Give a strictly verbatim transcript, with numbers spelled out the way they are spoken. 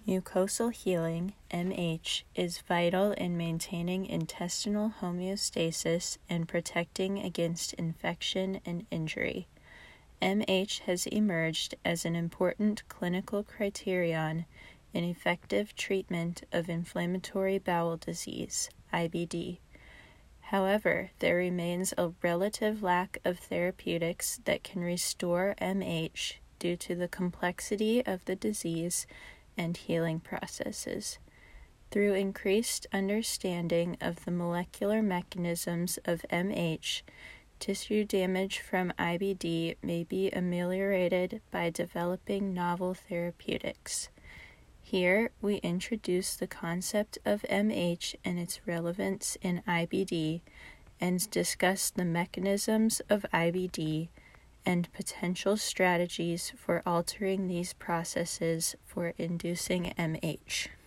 Mucosal healing, M H, is vital in maintaining intestinal homeostasis and protecting against infection and injury. M H has emerged as an important clinical criterion in effective treatment of inflammatory bowel disease, I B D. However, there remains a relative lack of therapeutics that can restore M H due to the complexity of the disease and healing processes. Through increased understanding of the molecular mechanisms of M H, tissue damage from I B D may be ameliorated by developing novel therapeutics. Here, we introduce the concept of M H and its relevance in I B D, and discuss the mechanisms of I B D and potential strategies for altering these processes for inducing M H.